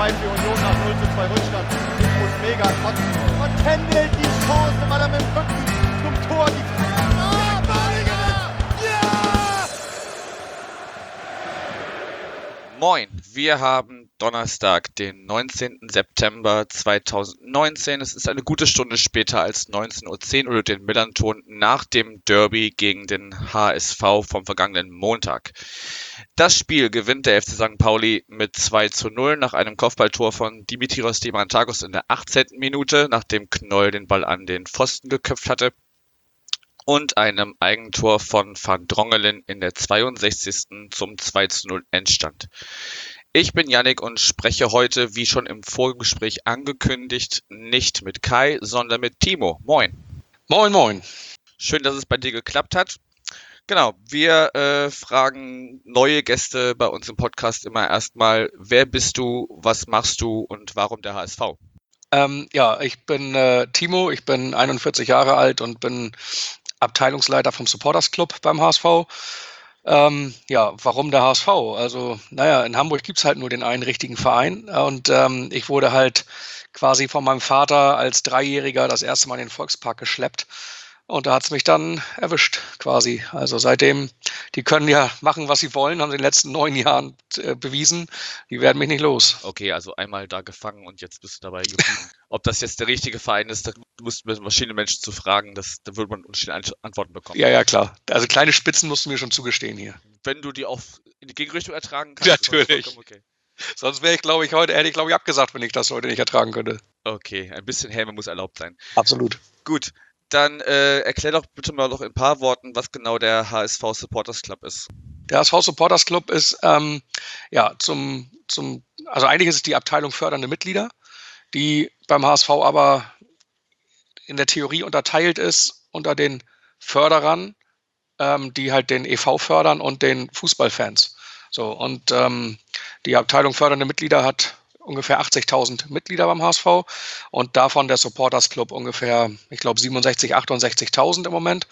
Zeit für Union nach 0:2 Rückstand. Ich muss mega kotzen. Und händelt die Chance, weil er mit dem Rücken zum Tor die Moin, wir haben Donnerstag, den 19. September 2019. Es ist eine gute Stunde später als 19:10 Uhr oder den Millernton nach dem Derby gegen den HSV vom vergangenen Montag. Das Spiel gewinnt der FC St. Pauli mit 2:0 nach einem Kopfballtor von Dimitrios Diamantakos in der 18. Minute, nachdem Knoll den Ball an den Pfosten geköpft hatte, und einem Eigentor von Van Drongelen in der 62. zum 2:0 Endstand. Ich bin Yannick und spreche heute, wie schon im Vorgespräch angekündigt, nicht mit Kai, sondern mit Timo. Moin. Moin, moin. Schön, dass es bei dir geklappt hat. Genau, wir fragen neue Gäste bei uns im Podcast immer erstmal, wer bist du, was machst du und warum der HSV? Ich bin Timo, ich bin 41 Jahre alt und bin Abteilungsleiter vom Supporters Club beim HSV. Warum der HSV? Also, in Hamburg gibt es halt nur den einen richtigen Verein und ich wurde halt quasi von meinem Vater als Dreijähriger das erste Mal in den Volkspark geschleppt. Und da hat es mich dann erwischt, quasi. Also seitdem, die können ja machen, was sie wollen, haben sie in den letzten 9 Jahren bewiesen. Die werden mich nicht los. Okay, also einmal da gefangen und jetzt bist du dabei geblieben. Ob das jetzt der richtige Verein ist, da musst du mit verschiedenen Menschen zu fragen, da würde man unterschiedliche Antworten bekommen. Ja, klar. Also kleine Spitzen musst du mir schon zugestehen hier. Wenn du die auch in die Gegenrichtung ertragen kannst. Natürlich. Okay. Sonst hätte ich abgesagt, wenn ich das heute nicht ertragen könnte. Okay, ein bisschen Häme muss erlaubt sein. Absolut. Gut. Dann erklär doch bitte mal noch in ein paar Worten, was genau der HSV Supporters Club ist. Der HSV Supporters Club ist, also eigentlich ist es die Abteilung fördernde Mitglieder, die beim HSV aber in der Theorie unterteilt ist unter den Förderern, die halt den e.V. fördern und den Fußballfans. So, und die Abteilung fördernde Mitglieder hat ungefähr 80.000 Mitglieder beim HSV und davon der Supporters Club ungefähr, ich glaube 67.000, 68.000 im Moment.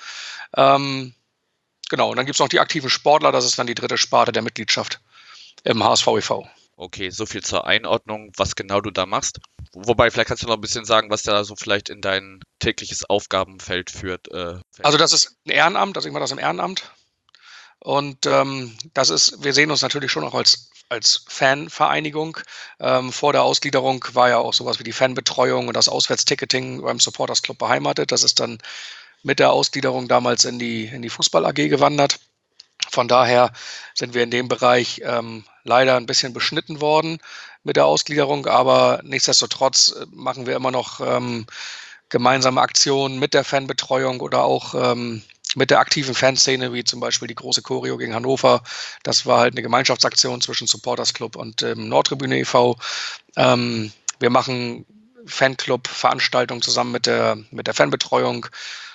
Und dann gibt es noch die aktiven Sportler, das ist dann die dritte Sparte der Mitgliedschaft im HSV e.V. Okay, so viel zur Einordnung, was genau du da machst. Wobei, vielleicht kannst du noch ein bisschen sagen, was da so vielleicht in dein tägliches Aufgabenfeld führt. Also das ist ein Ehrenamt, also ich mache das im Ehrenamt. Und wir sehen uns natürlich schon auch als Fanvereinigung. Vor der Ausgliederung war ja auch sowas wie die Fanbetreuung und das Auswärtsticketing beim Supporters Club beheimatet. Das ist dann mit der Ausgliederung damals in die Fußball AG gewandert. Von daher sind wir in dem Bereich leider ein bisschen beschnitten worden mit der Ausgliederung, aber nichtsdestotrotz machen wir immer noch gemeinsame Aktionen mit der Fanbetreuung oder auch mit der aktiven Fanszene, wie zum Beispiel die große Choreo gegen Hannover. Das war halt eine Gemeinschaftsaktion zwischen Supporters Club und Nordtribüne e.V. Wir machen Fanclub-Veranstaltungen zusammen mit der Fanbetreuung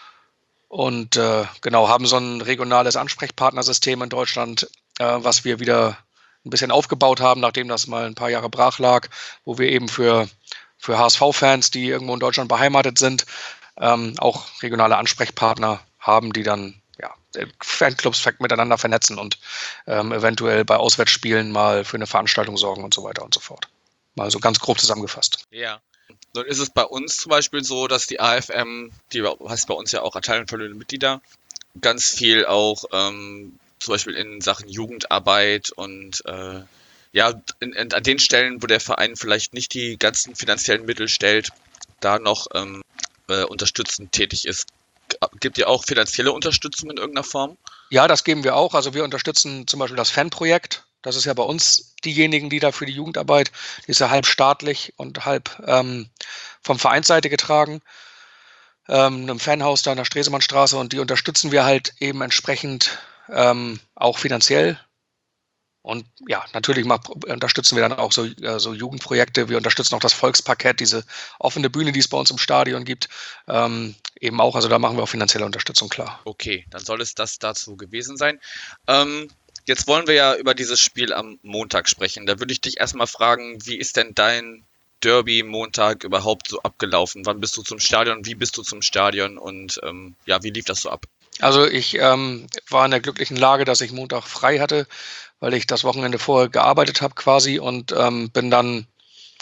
und haben so ein regionales Ansprechpartnersystem in Deutschland, was wir wieder ein bisschen aufgebaut haben, nachdem das mal ein paar Jahre brach lag, wo wir eben für HSV-Fans, die irgendwo in Deutschland beheimatet sind, auch regionale Ansprechpartner haben, die dann Fanclubs miteinander vernetzen und eventuell bei Auswärtsspielen mal für eine Veranstaltung sorgen und so weiter und so fort. Mal so ganz grob zusammengefasst. Ja. Nun ist es bei uns zum Beispiel so, dass die AFM, die heißt bei uns ja auch Abteilung fördernde Mitglieder, ganz viel auch zum Beispiel in Sachen Jugendarbeit und an den Stellen, wo der Verein vielleicht nicht die ganzen finanziellen Mittel stellt, da noch unterstützend tätig ist. Gibt ihr auch finanzielle Unterstützung in irgendeiner Form? Ja, das geben wir auch. Also wir unterstützen zum Beispiel das Fanprojekt. Das ist ja bei uns diejenigen, die da für die Jugendarbeit, die ist ja halb staatlich und halb vom Vereinsseite getragen. Einem Fanhaus da in der Stresemannstraße und die unterstützen wir halt eben entsprechend auch finanziell. Und ja, natürlich unterstützen wir dann auch so Jugendprojekte. Wir unterstützen auch das Volksparkett, diese offene Bühne, die es bei uns im Stadion gibt, eben auch. Also da machen wir auch finanzielle Unterstützung, klar. Okay, dann soll es das dazu gewesen sein. Jetzt wollen wir ja über dieses Spiel am Montag sprechen. Da würde ich dich erstmal fragen, wie ist denn dein Derby-Montag überhaupt so abgelaufen? Wann bist du zum Stadion? Wie bist du zum Stadion? Und wie lief das so ab? Also ich war in der glücklichen Lage, dass ich Montag frei hatte, weil ich das Wochenende vorher gearbeitet habe quasi und bin dann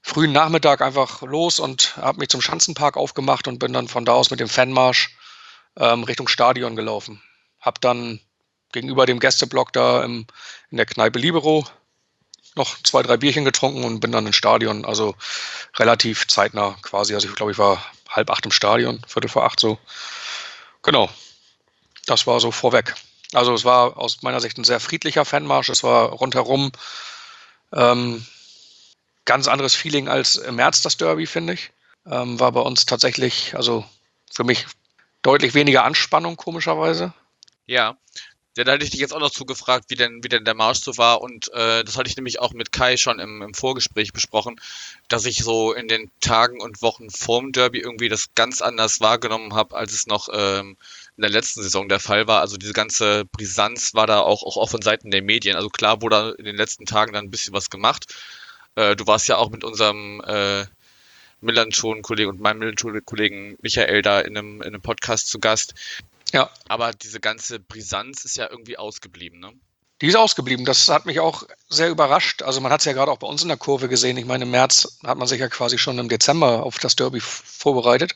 frühen Nachmittag einfach los und habe mich zum Schanzenpark aufgemacht und bin dann von da aus mit dem Fanmarsch Richtung Stadion gelaufen. Hab dann gegenüber dem Gästeblock da in der Kneipe Libero noch 2, 3 Bierchen getrunken und bin dann ins Stadion, also relativ zeitnah quasi. Also ich glaube, ich war 7:30 im Stadion, 7:45 so. Genau, das war so vorweg. Also es war aus meiner Sicht ein sehr friedlicher Fanmarsch. Es war rundherum ganz anderes Feeling als im März das Derby, finde ich. War bei uns tatsächlich, also für mich deutlich weniger Anspannung, komischerweise. Ja. Ja, da hätte ich dich jetzt auch noch zugefragt, wie denn der Marsch so war. Und das hatte ich nämlich auch mit Kai schon im Vorgespräch besprochen, dass ich so in den Tagen und Wochen vorm Derby irgendwie das ganz anders wahrgenommen habe, als es noch in der letzten Saison der Fall war. Also diese ganze Brisanz war da auch von Seiten der Medien. Also klar wurde in den letzten Tagen dann ein bisschen was gemacht. Du warst ja auch mit unserem Millanton-Kollegen und meinem Millanton-Kollegen Michael da in einem Podcast zu Gast. Ja, Aber diese ganze Brisanz ist ja irgendwie ausgeblieben, ne? die ist ausgeblieben. Das hat mich auch sehr überrascht. Also man hat es ja gerade auch bei uns in der Kurve gesehen. Ich meine, im März hat man sich ja quasi schon im Dezember auf das Derby vorbereitet.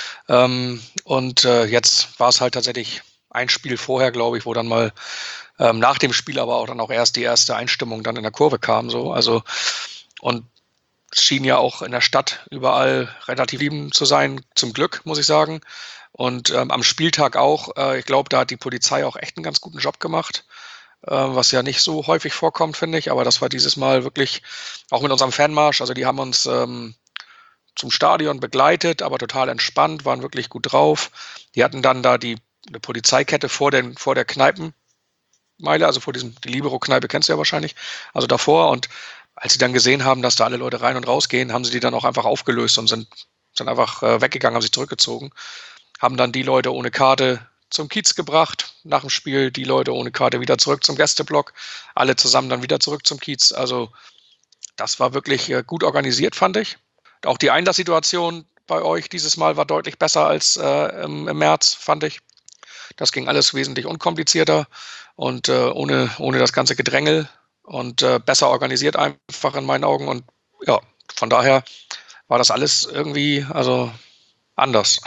Jetzt war es halt tatsächlich ein Spiel vorher, glaube ich, wo dann mal nach dem Spiel aber auch dann auch erst die erste Einstimmung dann in der Kurve kam. So. Also, und es schien ja auch in der Stadt überall relativ lieben zu sein, zum Glück, muss ich sagen. Und am Spieltag auch. Ich glaube, da hat die Polizei auch echt einen ganz guten Job gemacht, was ja nicht so häufig vorkommt, finde ich. Aber das war dieses Mal wirklich, auch mit unserem Fanmarsch, also die haben uns zum Stadion begleitet, aber total entspannt, waren wirklich gut drauf. Die hatten dann da eine Polizeikette vor der Kneipenmeile, also vor die Libero-Kneipe kennst du ja wahrscheinlich, also davor. Und als sie dann gesehen haben, dass da alle Leute rein und rausgehen, haben sie die dann auch einfach aufgelöst und sind einfach weggegangen, haben sich zurückgezogen. Haben dann die Leute ohne Karte zum Kiez gebracht, nach dem Spiel die Leute ohne Karte wieder zurück zum Gästeblock, alle zusammen dann wieder zurück zum Kiez. Also das war wirklich gut organisiert, fand ich. Auch die Einlasssituation bei euch dieses Mal war deutlich besser als im März, fand ich. Das ging alles wesentlich unkomplizierter und ohne das ganze Gedrängel und besser organisiert einfach in meinen Augen. Und ja, von daher war das alles irgendwie also anders.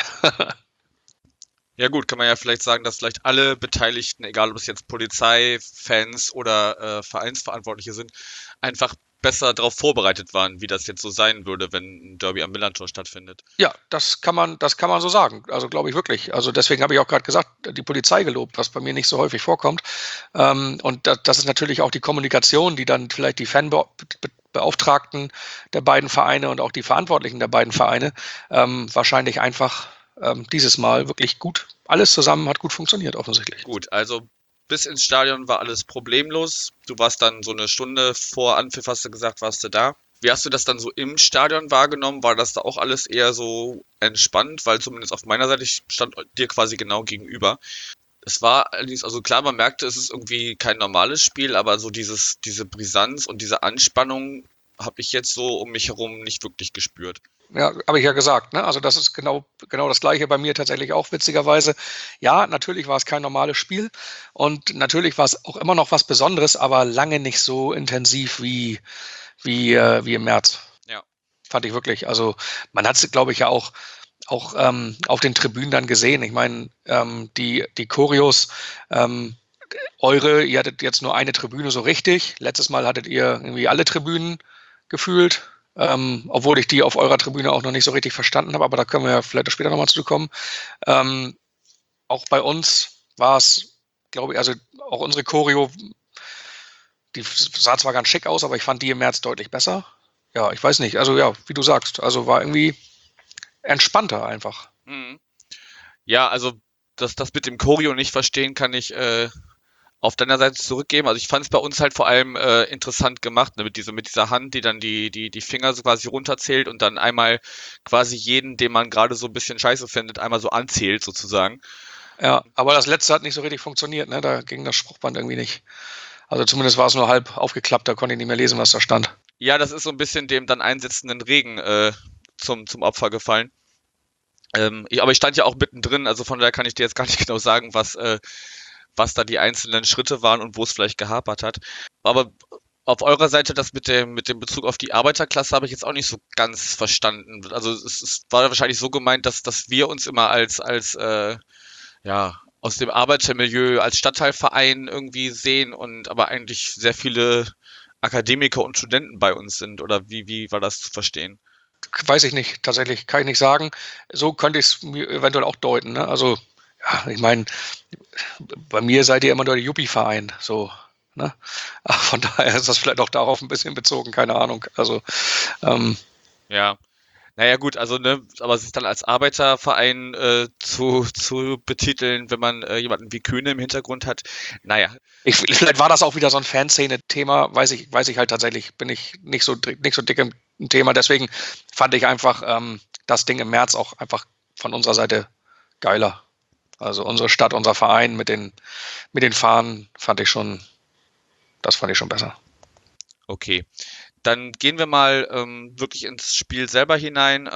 Ja gut, kann man ja vielleicht sagen, dass vielleicht alle Beteiligten, egal ob es jetzt Polizei, Fans oder Vereinsverantwortliche sind, einfach besser darauf vorbereitet waren, wie das jetzt so sein würde, wenn ein Derby am Millantor stattfindet. Ja, das kann man so sagen. Also glaube ich wirklich. Also deswegen habe ich auch gerade gesagt, die Polizei gelobt, was bei mir nicht so häufig vorkommt. Und das ist natürlich auch die Kommunikation, die dann vielleicht die Fanbeauftragten der beiden Vereine und auch die Verantwortlichen der beiden Vereine wahrscheinlich einfach dieses Mal wirklich gut. Alles zusammen hat gut funktioniert, offensichtlich. Gut, also bis ins Stadion war alles problemlos. Du warst dann so eine Stunde vor Anpfiff, hast du gesagt, warst du da. Wie hast du das dann so im Stadion wahrgenommen? War das da auch alles eher so entspannt? Weil zumindest auf meiner Seite, ich stand dir quasi genau gegenüber. Es war allerdings, also klar, man merkte, es ist irgendwie kein normales Spiel, aber so diese Brisanz und diese Anspannung habe ich jetzt so um mich herum nicht wirklich gespürt. Ja, habe ich ja gesagt, ne? Also das ist genau das Gleiche bei mir tatsächlich auch witzigerweise. Ja, natürlich war es kein normales Spiel und natürlich war es auch immer noch was Besonderes, aber lange nicht so intensiv wie im März. Ja. Fand ich wirklich. Also man hat es, glaube ich, ja auch auf den Tribünen dann gesehen. Ich meine, die Choreos, ihr hattet jetzt nur eine Tribüne so richtig. Letztes Mal hattet ihr irgendwie alle Tribünen gefühlt. Obwohl ich die auf eurer Tribüne auch noch nicht so richtig verstanden habe, aber da können wir ja vielleicht später nochmal zu kommen. Auch bei uns war es, glaube ich, also auch unsere Choreo, die sah zwar ganz schick aus, aber ich fand die im März deutlich besser. Ja, ich weiß nicht, also ja, wie du sagst, also war irgendwie entspannter einfach. Mhm. Ja, also das mit dem Choreo nicht verstehen kann ich auf deiner Seite zurückgeben. Also ich fand es bei uns halt vor allem interessant gemacht, ne, mit dieser Hand, die dann die Finger so quasi runterzählt und dann einmal quasi jeden, den man gerade so ein bisschen scheiße findet, einmal so anzählt sozusagen. Ja, aber das letzte hat nicht so richtig funktioniert, ne? Da ging das Spruchband irgendwie nicht. Also zumindest war es nur halb aufgeklappt, da konnte ich nicht mehr lesen, was da stand. Ja, das ist so ein bisschen dem dann einsetzenden Regen zum Opfer gefallen. Aber ich stand ja auch mittendrin, also von daher kann ich dir jetzt gar nicht genau sagen, was da die einzelnen Schritte waren und wo es vielleicht gehapert hat. Aber auf eurer Seite das mit dem Bezug auf die Arbeiterklasse habe ich jetzt auch nicht so ganz verstanden. Also es war wahrscheinlich so gemeint, dass wir uns immer als ja, aus dem Arbeitermilieu als Stadtteilverein irgendwie sehen und aber eigentlich sehr viele Akademiker und Studenten bei uns sind. Oder wie war das zu verstehen? Weiß ich nicht, tatsächlich, kann ich nicht sagen. So könnte ich es mir eventuell auch deuten, ne? Also, ja, ich meine, bei mir seid ihr immer nur der Juppie-Verein, so, ne? Von daher ist das vielleicht auch darauf ein bisschen bezogen, keine Ahnung. Also, ähm, Ja. Naja gut, also ne, aber sich dann als Arbeiterverein zu betiteln, wenn man jemanden wie Kühne im Hintergrund hat, naja, vielleicht war das auch wieder so ein Fanszene-Thema, weiß ich halt tatsächlich, bin ich nicht so dick im Thema. Deswegen fand ich einfach das Ding im März auch einfach von unserer Seite geiler. Also unsere Stadt, unser Verein mit den Fahnen das fand ich schon besser. okay. Dann gehen wir mal wirklich ins Spiel selber hinein.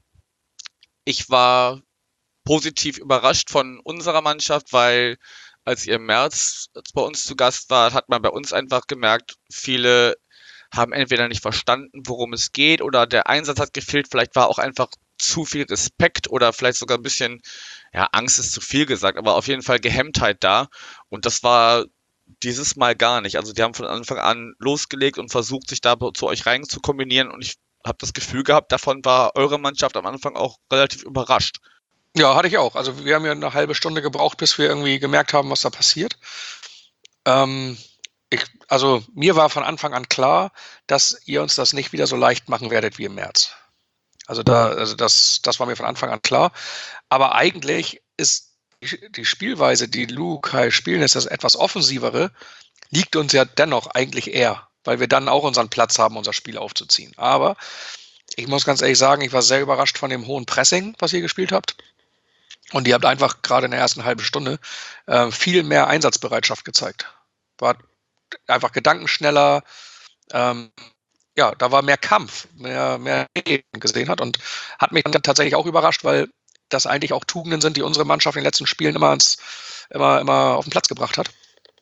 Ich war positiv überrascht von unserer Mannschaft, weil als ihr im März bei uns zu Gast wart, hat man bei uns einfach gemerkt, viele haben entweder nicht verstanden, worum es geht, oder der Einsatz hat gefehlt. Vielleicht war auch einfach zu viel Respekt oder vielleicht sogar ein bisschen, ja, Angst ist zu viel gesagt, aber auf jeden Fall Gehemmtheit da. Und das war dieses Mal gar nicht. Also die haben von Anfang an losgelegt und versucht, sich da zu euch rein zu kombinieren. Und ich habe das Gefühl gehabt, davon war eure Mannschaft am Anfang auch relativ überrascht. Ja, hatte ich auch. Also wir haben ja eine halbe Stunde gebraucht, bis wir irgendwie gemerkt haben, was da passiert. Ähm, also mir war von Anfang an klar, dass ihr uns das nicht wieder so leicht machen werdet wie im März. Also das war mir von Anfang an klar. Aber eigentlich ist die Spielweise, die Lu Kai spielen, ist das etwas offensivere, liegt uns ja dennoch eigentlich eher, weil wir dann auch unseren Platz haben, unser Spiel aufzuziehen. Aber ich muss ganz ehrlich sagen, ich war sehr überrascht von dem hohen Pressing, was ihr gespielt habt. Und ihr habt einfach gerade in der ersten halben Stunde viel mehr Einsatzbereitschaft gezeigt. War einfach gedankenschneller. Ähm, ja, da war mehr Kampf, mehr gesehen hat und hat mich dann tatsächlich auch überrascht, weil das eigentlich auch Tugenden sind, die unsere Mannschaft in den letzten Spielen immer auf den Platz gebracht hat.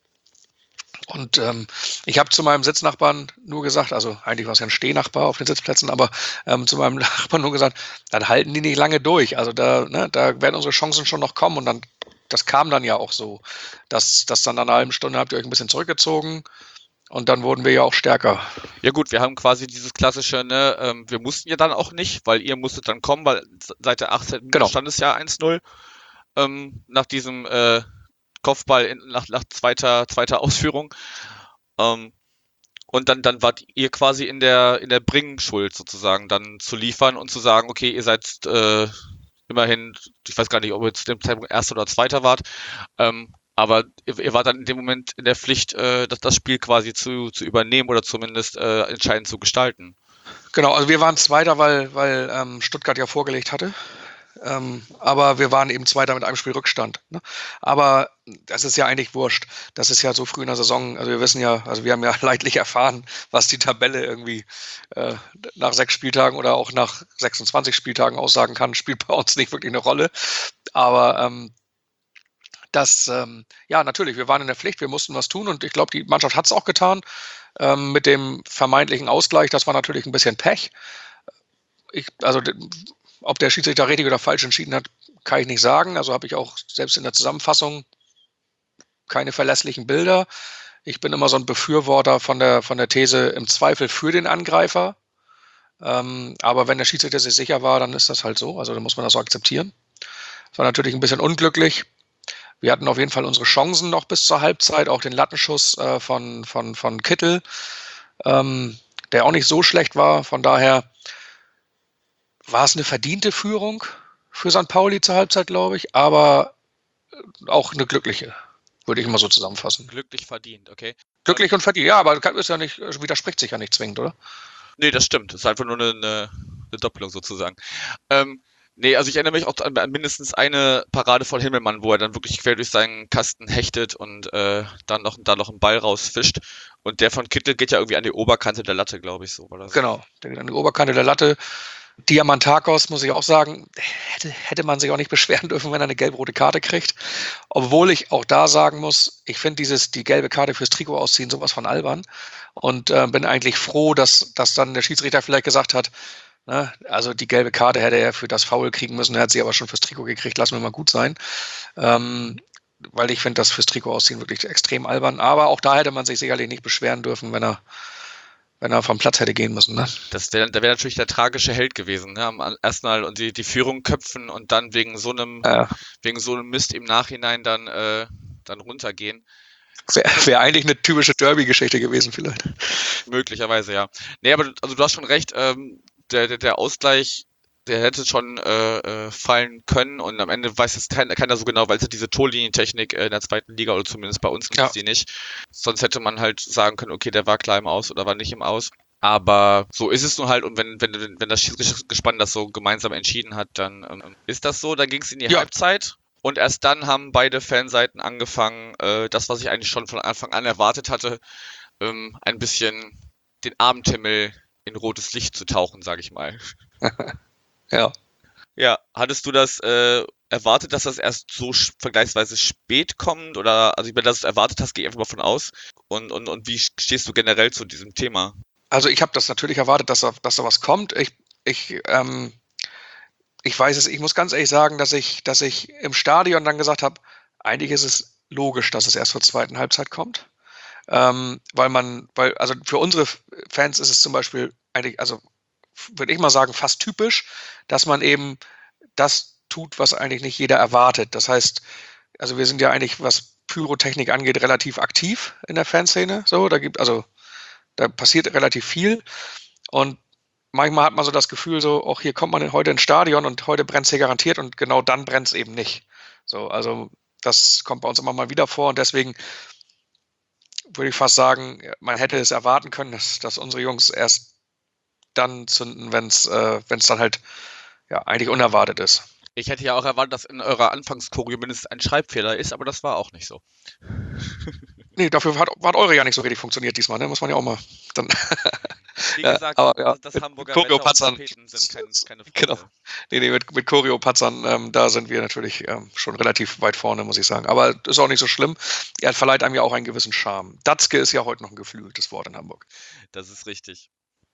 Und ich habe zu meinem Sitznachbarn nur gesagt, also eigentlich war es ja ein Stehnachbar auf den Sitzplätzen, aber zu meinem Nachbarn nur gesagt, dann halten die nicht lange durch. Also da werden unsere Chancen schon noch kommen. Und dann, das kam dann ja auch so, dass dann nach einer halben Stunde habt ihr euch ein bisschen zurückgezogen und dann wurden wir ja auch stärker. Ja gut, wir haben quasi dieses klassische, ne, wir mussten ja dann auch nicht, weil ihr musstet dann kommen, weil seit der 18. Genau. stand es ja 1-0 nach diesem Kopfball nach zweiter Ausführung. Und dann wart ihr quasi in der Bringschuld sozusagen, dann zu liefern und zu sagen, okay, ihr seid immerhin, ich weiß gar nicht, ob ihr zu dem Zeitpunkt Erster oder Zweiter wart, aber ihr wart dann in dem Moment in der Pflicht, das Spiel quasi zu übernehmen oder zumindest entscheidend zu gestalten. Genau, also wir waren Zweiter, weil Stuttgart ja vorgelegt hatte. Aber wir waren eben Zweiter mit einem Spiel Rückstand. Ne? Aber das ist ja eigentlich wurscht. Das ist ja so früh in der Saison. Also wir wissen ja, also wir haben ja leidlich erfahren, was die Tabelle irgendwie nach 6 Spieltagen oder auch nach 26 Spieltagen aussagen kann. Spielt bei uns nicht wirklich eine Rolle. Aber ja, natürlich, wir waren in der Pflicht, wir mussten was tun und ich glaube, die Mannschaft hat es auch getan. Mit dem vermeintlichen Ausgleich, das war natürlich ein bisschen Pech. Ob der Schiedsrichter richtig oder falsch entschieden hat, kann ich nicht sagen. Also habe ich auch selbst in der Zusammenfassung keine verlässlichen Bilder. Ich bin immer so ein Befürworter von der These im Zweifel für den Angreifer. Aber wenn der Schiedsrichter sich sicher war, dann ist das halt so. Also dann muss man das so akzeptieren. Das war natürlich ein bisschen unglücklich. Wir hatten auf jeden Fall unsere Chancen noch bis zur Halbzeit, auch den Lattenschuss von Kittel, der auch nicht so schlecht war. Von daher war es eine verdiente Führung für St. Pauli zur Halbzeit, glaube ich, aber auch eine glückliche, würde ich mal so zusammenfassen. Glücklich verdient, okay. Glücklich und verdient, ja, aber ist ja nicht, widerspricht sich ja nicht zwingend, oder? Nee, das stimmt. Das ist einfach nur eine Doppelung sozusagen. Nee, also ich erinnere mich auch an mindestens eine Parade von Himmelmann, wo er dann wirklich quer durch seinen Kasten hechtet und dann noch einen Ball rausfischt. Und der von Kittel geht ja irgendwie an die Oberkante der Latte, glaube ich, so. War das? Genau, der geht an die Oberkante der Latte. Diamantakos, muss ich auch sagen, hätte man sich auch nicht beschweren dürfen, wenn er eine gelb-rote Karte kriegt. Obwohl ich auch da sagen muss, ich finde die gelbe Karte fürs Trikot ausziehen sowas von albern. Und bin eigentlich froh, dass dann der Schiedsrichter vielleicht gesagt hat, ne, also die gelbe Karte hätte er für das Foul kriegen müssen, er hat sie aber schon fürs Trikot gekriegt, lassen wir mal gut sein. Weil ich finde das fürs Trikot ausziehen wirklich extrem albern. Aber auch da hätte man sich sicherlich nicht beschweren dürfen, wenn er vom Platz hätte gehen müssen. Ne? Da wäre natürlich der tragische Held gewesen, ne? Erstmal und die Führung köpfen und dann wegen so einem Mist im Nachhinein dann runtergehen. Wäre eigentlich eine typische Derby-Geschichte gewesen vielleicht. Möglicherweise, ja. Nee, aber also du hast schon recht, der Ausgleich, der hätte schon fallen können und am Ende weiß jetzt keiner so genau, weil es ja diese Torlinientechnik in der zweiten Liga oder zumindest bei uns gibt es die nicht. Sonst hätte man halt sagen können, okay, der war klar im Aus oder war nicht im Aus. Aber so ist es nun halt und wenn das Schiedsrichtergespann das so gemeinsam entschieden hat, dann ist das so. Dann ging es in die Halbzeit und erst dann haben beide Fanseiten angefangen, das, was ich eigentlich schon von Anfang an erwartet hatte, ein bisschen den Abendhimmel in rotes Licht zu tauchen, sage ich mal. Ja. Ja, hattest du das erwartet, dass das erst so vergleichsweise spät kommt? Oder, also wenn du das erwartet hast, gehe ich einfach mal von aus. Und wie stehst du generell zu diesem Thema? Also ich habe das natürlich erwartet, dass da was kommt. Ich weiß es, ich muss ganz ehrlich sagen, dass ich im Stadion dann gesagt habe, eigentlich ist es logisch, dass es erst zur zweiten Halbzeit kommt. Also für unsere Fans ist es zum Beispiel eigentlich, also würde ich mal sagen, fast typisch, dass man eben das tut, was eigentlich nicht jeder erwartet. Das heißt, also wir sind ja eigentlich, was Pyrotechnik angeht, relativ aktiv in der Fanszene. So, da passiert relativ viel. Und manchmal hat man so das Gefühl, so, auch hier kommt man heute ins Stadion und heute brennt es hier garantiert und genau dann brennt es eben nicht. So, also das kommt bei uns immer mal wieder vor und deswegen würde ich fast sagen, man hätte es erwarten können, dass unsere Jungs erst dann zünden, wenn es dann halt eigentlich unerwartet ist. Ich hätte ja auch erwartet, dass in eurer Anfangschoreo mindestens ein Schreibfehler ist, aber das war auch nicht so. Nee, dafür hat eure ja nicht so richtig funktioniert diesmal, ne? Muss man ja auch mal dann. Wie gesagt, das Hamburger Choreo-Patzern sind keine Freude. Genau. Nee, mit Choreo-Patzern, da sind wir natürlich schon relativ weit vorne, muss ich sagen. Aber ist auch nicht so schlimm. Er verleiht einem ja auch einen gewissen Charme. Datzke ist ja heute noch ein geflügeltes Wort in Hamburg. Das ist richtig.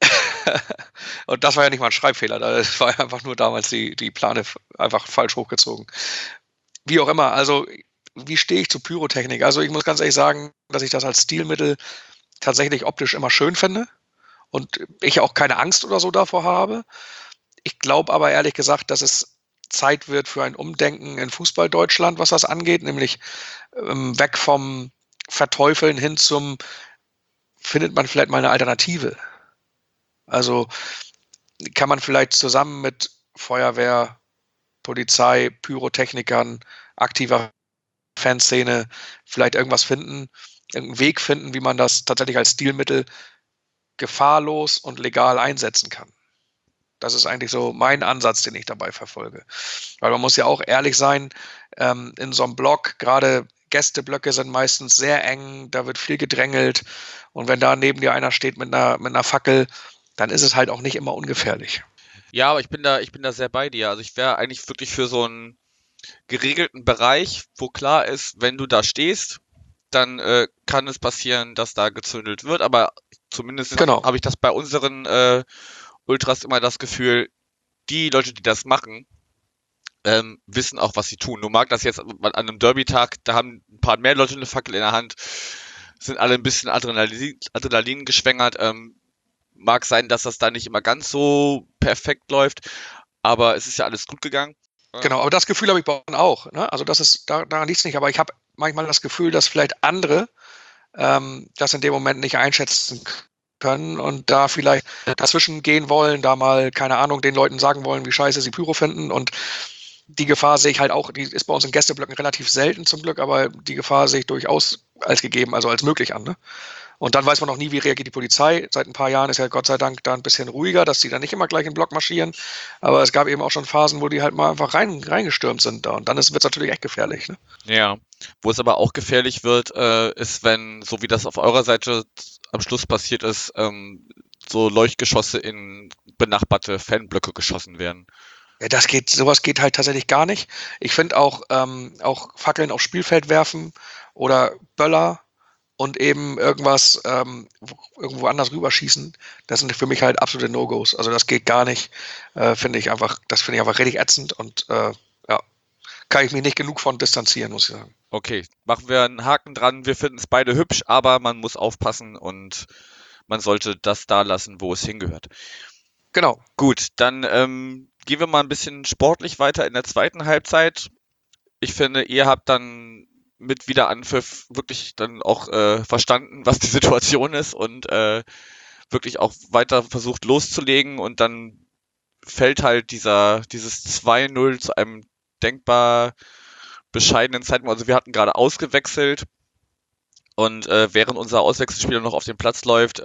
Und das war ja nicht mal ein Schreibfehler, das war einfach nur damals die Plane einfach falsch hochgezogen. Wie auch immer, also wie stehe ich zu Pyrotechnik? Also ich muss ganz ehrlich sagen, dass ich das als Stilmittel tatsächlich optisch immer schön finde und ich auch keine Angst oder so davor habe. Ich glaube aber ehrlich gesagt, dass es Zeit wird für ein Umdenken in Fußball Deutschland, was das angeht, nämlich weg vom Verteufeln hin zum, findet man vielleicht mal eine Alternative. Also kann man vielleicht zusammen mit Feuerwehr, Polizei, Pyrotechnikern, aktiver Fanszene vielleicht irgendwas finden, irgendeinen Weg finden, wie man das tatsächlich als Stilmittel gefahrlos und legal einsetzen kann. Das ist eigentlich so mein Ansatz, den ich dabei verfolge. Weil man muss ja auch ehrlich sein, in so einem Block, gerade Gästeblöcke sind meistens sehr eng, da wird viel gedrängelt und wenn da neben dir einer steht mit einer Fackel, dann ist es halt auch nicht immer ungefährlich. Ja, aber ich bin da sehr bei dir. Also ich wäre eigentlich wirklich für so einen geregelten Bereich, wo klar ist, wenn du da stehst, dann kann es passieren, dass da gezündelt wird. Aber zumindest habe ich das bei unseren Ultras immer das Gefühl, die Leute, die das machen, wissen auch, was sie tun. Nun mag das jetzt an einem Derby-Tag, da haben ein paar mehr Leute eine Fackel in der Hand, sind alle ein bisschen Adrenalin geschwängert. Mag sein, dass das da nicht immer ganz so perfekt läuft, aber es ist ja alles gut gegangen. Genau, aber das Gefühl habe ich bei uns auch. Ne? Also das ist, daran liegt es nicht, aber ich habe manchmal das Gefühl, dass vielleicht andere das in dem Moment nicht einschätzen können und da vielleicht dazwischen gehen wollen, da mal, keine Ahnung, den Leuten sagen wollen, wie scheiße sie Pyro finden und die Gefahr sehe ich halt auch, die ist bei uns in Gästeblöcken relativ selten zum Glück, aber die Gefahr sehe ich durchaus als gegeben, also als möglich an. Ne? Und dann weiß man noch nie, wie reagiert die Polizei. Seit ein paar Jahren ist ja Gott sei Dank da ein bisschen ruhiger, dass die dann nicht immer gleich in den Block marschieren. Aber es gab eben auch schon Phasen, wo die halt mal einfach reingestürmt sind da. Und dann wird es natürlich echt gefährlich. Ne? Ja, wo es aber auch gefährlich wird, ist, wenn, so wie das auf eurer Seite am Schluss passiert ist, so Leuchtgeschosse in benachbarte Fanblöcke geschossen werden. Ja, sowas geht halt tatsächlich gar nicht. Ich finde auch Fackeln aufs Spielfeld werfen oder Böller und eben irgendwas irgendwo anders rüberschießen, das sind für mich halt absolute No-Gos. Also das geht gar nicht. Das finde ich einfach richtig ätzend und ja, kann ich mich nicht genug von distanzieren, muss ich sagen. Okay, machen wir einen Haken dran. Wir finden es beide hübsch, aber man muss aufpassen und man sollte das da lassen, wo es hingehört. Genau. Gut, dann gehen wir mal ein bisschen sportlich weiter in der zweiten Halbzeit. Ich finde, ihr habt dann mit Wiederanpfiff wirklich dann auch verstanden, was die Situation ist und wirklich auch weiter versucht loszulegen und dann fällt halt dieses 2-0 zu einem denkbar bescheidenen Zeitpunkt. Also wir hatten gerade ausgewechselt und während unser Auswechselspieler noch auf den Platz läuft,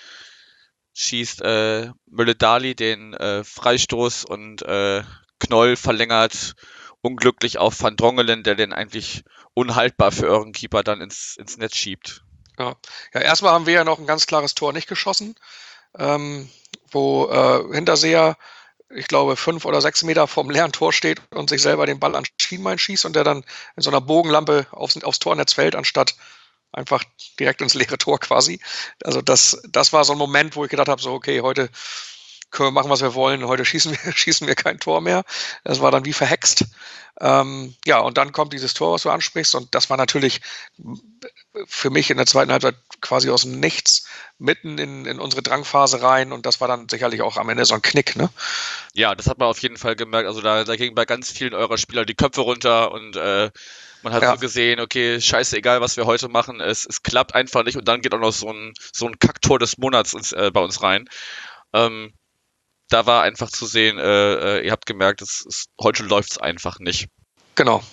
schießt Mülle-Dali den Freistoß und Knoll verlängert unglücklich auf Van Drongelen, der den eigentlich unhaltbar für euren Keeper dann ins Netz schiebt. Ja. Ja, erstmal haben wir ja noch ein ganz klares Tor nicht geschossen, wo Hinterseher, ich glaube, 5 oder 6 Meter vom leeren Tor steht und sich selber den Ball an Schienbein schießt und der dann in so einer Bogenlampe aufs Tornetz fällt, anstatt einfach direkt ins leere Tor quasi. Also das war so ein Moment, wo ich gedacht habe, so okay, heute können wir machen, was wir wollen. Heute schießen wir kein Tor mehr. Das war dann wie verhext. Ja, und dann kommt dieses Tor, was du ansprichst. Und das war natürlich für mich in der zweiten Halbzeit quasi aus dem Nichts mitten in unsere Drangphase rein. Und das war dann sicherlich auch am Ende so ein Knick, ne? Ja, das hat man auf jeden Fall gemerkt. Also da gingen bei ganz vielen eurer Spieler die Köpfe runter und man hat so gesehen, okay, scheiße, egal was wir heute machen, es klappt einfach nicht. Und dann geht auch noch so ein Kacktor des Monats bei uns rein. Da war einfach zu sehen, ihr habt gemerkt, heute läuft es einfach nicht. Genau.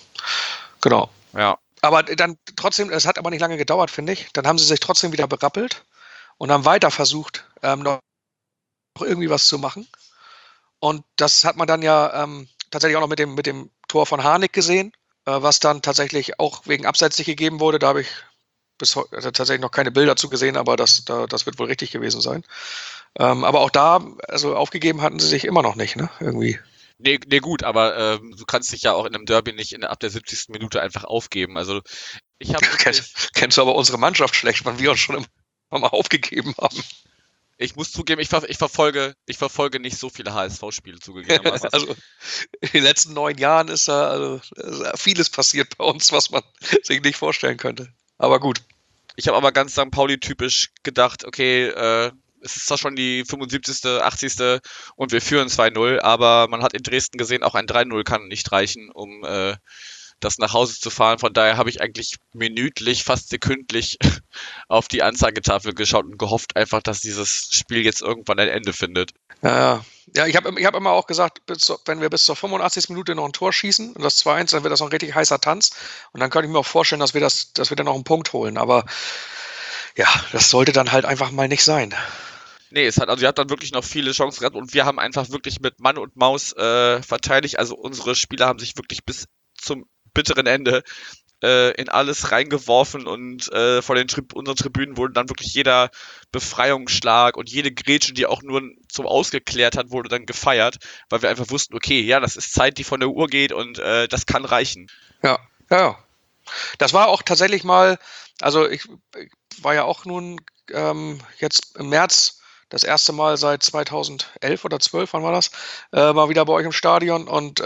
Ja. Aber dann trotzdem, es hat aber nicht lange gedauert, finde ich. Dann haben sie sich trotzdem wieder berappelt und haben weiter versucht, noch irgendwie was zu machen. Und das hat man dann ja tatsächlich auch noch mit dem Tor von Harnik gesehen, was dann tatsächlich auch wegen Abseits nicht gegeben wurde. Da habe ich bis heute tatsächlich noch keine Bilder zu gesehen, aber das wird wohl richtig gewesen sein. Aber auch da, also aufgegeben hatten sie sich immer noch nicht, ne? Irgendwie. Nee, gut, aber du kannst dich ja auch in einem Derby nicht ab der 70. Minute einfach aufgeben. Also ich habe Kennst du aber unsere Mannschaft schlecht, wann wir uns schon immer mal aufgegeben haben. Ich muss zugeben, ich verfolge nicht so viele HSV-Spiele zugegebenermaßen. Also in den letzten 9 Jahren ist da vieles passiert bei uns, was man sich nicht vorstellen könnte. Aber gut. Ich habe aber ganz St. Pauli-typisch gedacht, okay, es ist zwar schon die 75., 80. und wir führen 2-0, aber man hat in Dresden gesehen, auch ein 3-0 kann nicht reichen, um das nach Hause zu fahren. Von daher habe ich eigentlich minütlich, fast sekündlich auf die Anzeigetafel geschaut und gehofft einfach, dass dieses Spiel jetzt irgendwann ein Ende findet. Ja, ich hab immer auch gesagt, wenn wir bis zur 85. Minute noch ein Tor schießen und das 2-1, dann wird das noch ein richtig heißer Tanz. Und dann könnte ich mir auch vorstellen, dass wir dann noch einen Punkt holen. Aber ja, das sollte dann halt einfach mal nicht sein. Nee, ihr habt dann wirklich noch viele Chancen gehabt und wir haben einfach wirklich mit Mann und Maus verteidigt. Also unsere Spieler haben sich wirklich bis zum bitteren Ende in alles reingeworfen und von unseren Tribünen wurde dann wirklich jeder Befreiungsschlag und jede Grätsche, die auch nur zum Ausgeklärt hat, wurde dann gefeiert, weil wir einfach wussten, okay, ja, das ist Zeit, die von der Uhr geht und das kann reichen. Ja. Das war auch tatsächlich mal, also ich war ja auch nun jetzt im März das erste Mal seit 2011 oder 12, wann war das, mal wieder bei euch im Stadion und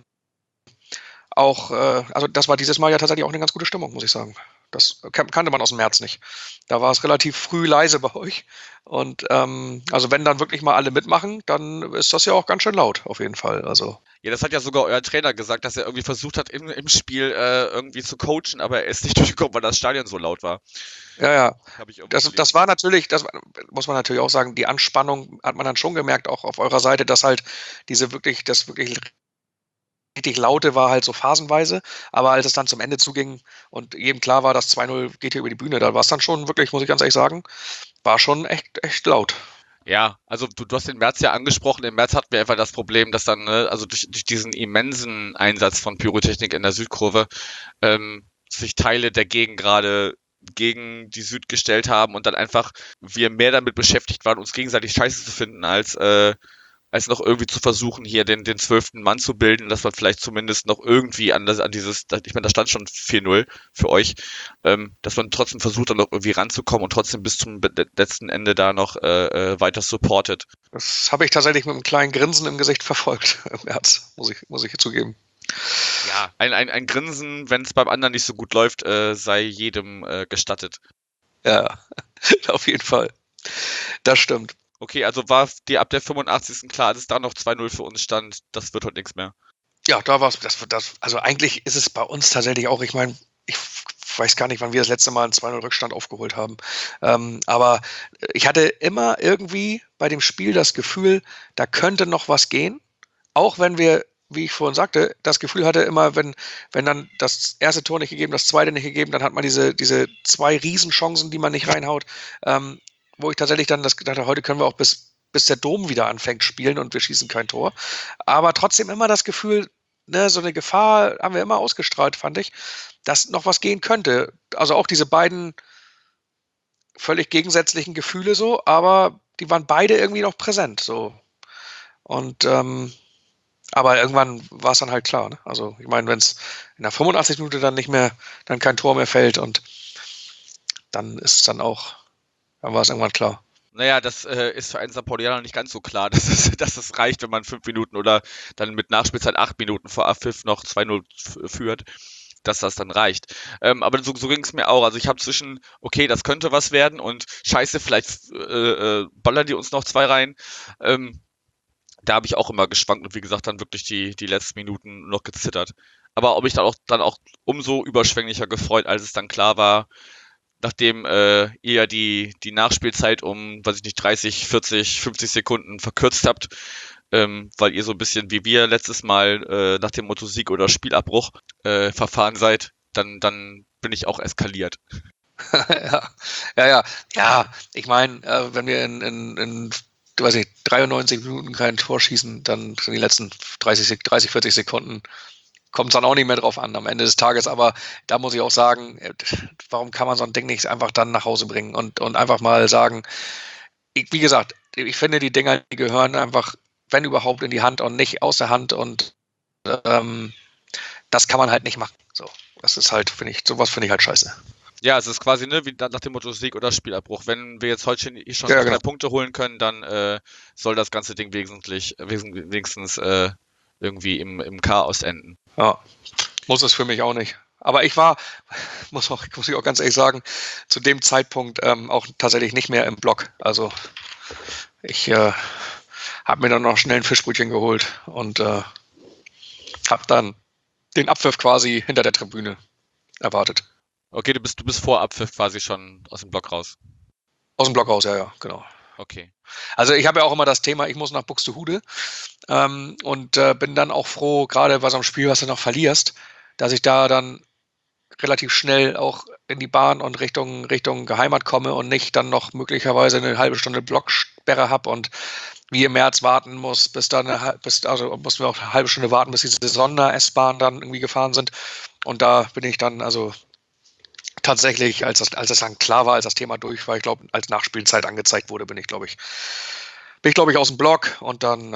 also das war dieses Mal ja tatsächlich auch eine ganz gute Stimmung, muss ich sagen. Das kannte man aus dem März nicht. Da war es relativ früh leise bei euch. Und also wenn dann wirklich mal alle mitmachen, dann ist das ja auch ganz schön laut, auf jeden Fall. Also. Ja, das hat ja sogar euer Trainer gesagt, dass er irgendwie versucht hat, im Spiel irgendwie zu coachen, aber er ist nicht durchgekommen, weil das Stadion so laut war. Ja. Das war natürlich, das muss man natürlich auch sagen, die Anspannung hat man dann schon gemerkt, auch auf eurer Seite, dass halt das wirklich richtig laute war halt so phasenweise, aber als es dann zum Ende zuging und jedem klar war, dass 2-0 geht hier über die Bühne, da war es dann schon wirklich, muss ich ganz ehrlich sagen, war schon echt laut. Ja, also du hast den März ja angesprochen. Im März hatten wir einfach das Problem, dass dann, also durch diesen immensen Einsatz von Pyrotechnik in der Südkurve, sich Teile der Gegend gerade gegen die Süd gestellt haben und dann einfach wir mehr damit beschäftigt waren, uns gegenseitig scheiße zu finden, als noch irgendwie zu versuchen, hier den 12. Mann zu bilden, dass man vielleicht zumindest noch irgendwie an dieses, ich meine, da stand schon 4-0 für euch, dass man trotzdem versucht, dann noch irgendwie ranzukommen und trotzdem bis zum letzten Ende da noch weiter supportet. Das habe ich tatsächlich mit einem kleinen Grinsen im Gesicht verfolgt, im März, muss ich zugeben. Ja, ein Grinsen, wenn es beim anderen nicht so gut läuft, sei jedem gestattet. Ja, auf jeden Fall. Das stimmt. Okay, also war dir ab der 85. klar, dass da noch 2-0 für uns stand, das wird heute nichts mehr. Ja, da war es, also eigentlich ist es bei uns tatsächlich auch, ich meine, ich weiß gar nicht, wann wir das letzte Mal einen 2-0 Rückstand aufgeholt haben. Aber ich hatte immer irgendwie bei dem Spiel das Gefühl, da könnte noch was gehen. Auch wenn wir, wie ich vorhin sagte, das Gefühl hatte immer, wenn dann das erste Tor nicht gegeben, das zweite nicht gegeben, dann hat man diese 2 Riesenchancen, die man nicht reinhaut, wo ich tatsächlich dann das gedacht habe, heute können wir auch bis der Dom wieder anfängt spielen und wir schießen kein Tor. Aber trotzdem immer das Gefühl, ne, so eine Gefahr haben wir immer ausgestrahlt, fand ich, dass noch was gehen könnte. Also auch diese beiden völlig gegensätzlichen Gefühle so, aber die waren beide irgendwie noch präsent so. Und aber irgendwann war es dann halt klar. Ne? Also ich meine, wenn es in der 85. Minute dann kein Tor mehr fällt und dann ist es dann war es irgendwann klar. Naja, das ist für einen St. Paulianer nicht ganz so klar, dass es reicht, wenn man 5 Minuten oder dann mit Nachspielzeit 8 Minuten vor Abpfiff noch 2-0 führt, dass das dann reicht. Aber so ging es mir auch. Also ich habe zwischen, okay, das könnte was werden und scheiße, vielleicht ballern die uns noch 2 rein. Da habe ich auch immer geschwankt und wie gesagt dann wirklich die letzten Minuten noch gezittert. Aber ob ich dann auch umso überschwänglicher gefreut, als es dann klar war, nachdem ihr ja die Nachspielzeit um, weiß ich nicht, 30, 40, 50 Sekunden verkürzt habt, weil ihr so ein bisschen wie wir letztes Mal nach dem Motto Sieg oder Spielabbruch verfahren seid, dann bin ich auch eskaliert. Ja, ich meine, wenn wir in weiß nicht, 93 Minuten kein Tor schießen, dann sind die letzten 30, 40 Sekunden kommt es dann auch nicht mehr drauf an am Ende des Tages. Aber da muss ich auch sagen, warum kann man so ein Ding nicht einfach dann nach Hause bringen und einfach mal sagen, wie gesagt, ich finde, die Dinger, die gehören einfach, wenn überhaupt, in die Hand und nicht aus der Hand und das kann man halt nicht machen. So, das ist halt, sowas finde ich halt scheiße. Ja, es ist quasi wie nach dem Motto Sieg oder Spielabbruch. Wenn wir jetzt heute schon Ja, 3 genau. Punkte holen können, dann soll das ganze Ding wenigstens irgendwie im Chaos enden. Ja, muss es für mich auch nicht. Aber muss ich auch ganz ehrlich sagen, zu dem Zeitpunkt auch tatsächlich nicht mehr im Block. Also ich habe mir dann noch schnell ein Fischbrötchen geholt und habe dann den Abpfiff quasi hinter der Tribüne erwartet. Okay, du bist vor Abpfiff quasi schon aus dem Block raus. Aus dem Block raus, ja, genau. Okay. Also ich habe ja auch immer das Thema, ich muss nach Buxtehude und bin dann auch froh, gerade bei so einem Spiel, was du noch verlierst, dass ich da dann relativ schnell auch in die Bahn und Richtung Heimat komme und nicht dann noch möglicherweise eine halbe Stunde Blocksperre habe und wie im März warten muss, also mussten wir auch eine halbe Stunde warten, bis diese Sonder-S-Bahn dann irgendwie gefahren sind. Und da bin ich dann also tatsächlich, als das dann klar war, als das Thema durch war, ich glaube, als Nachspielzeit angezeigt wurde, bin ich, glaube ich, aus dem Block und dann,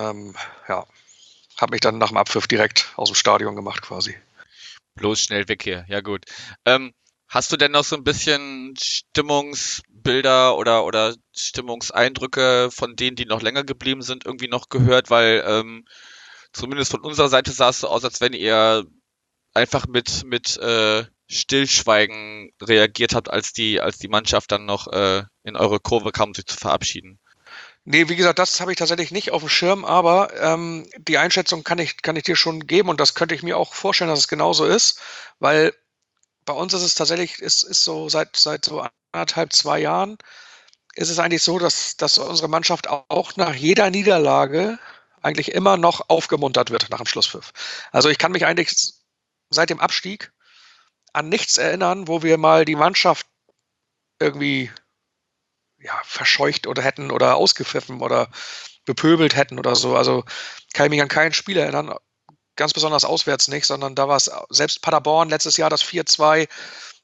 habe mich dann nach dem Abpfiff direkt aus dem Stadion gemacht quasi. Bloß schnell weg hier. Ja, gut. Hast du denn noch so ein bisschen Stimmungsbilder oder Stimmungseindrücke von denen, die noch länger geblieben sind, irgendwie noch gehört? Weil zumindest von unserer Seite sah es so aus, als wenn ihr einfach mit Stillschweigen reagiert habt, als die Mannschaft dann noch in eure Kurve kam, um sich zu verabschieden. Nee, wie gesagt, das habe ich tatsächlich nicht auf dem Schirm, aber die Einschätzung kann ich dir schon geben und das könnte ich mir auch vorstellen, dass es genauso ist, weil bei uns ist es tatsächlich, ist so seit so 1,5, 2 Jahren ist es eigentlich so, dass unsere Mannschaft auch nach jeder Niederlage eigentlich immer noch aufgemuntert wird nach dem Schlusspfiff. Also ich kann mich eigentlich seit dem Abstieg an nichts erinnern, wo wir mal die Mannschaft irgendwie verscheucht oder hätten oder ausgepfiffen oder bepöbelt hätten oder so. Also kann ich mich an kein Spiel erinnern, ganz besonders auswärts nicht, sondern da war es selbst Paderborn letztes Jahr das 4-2,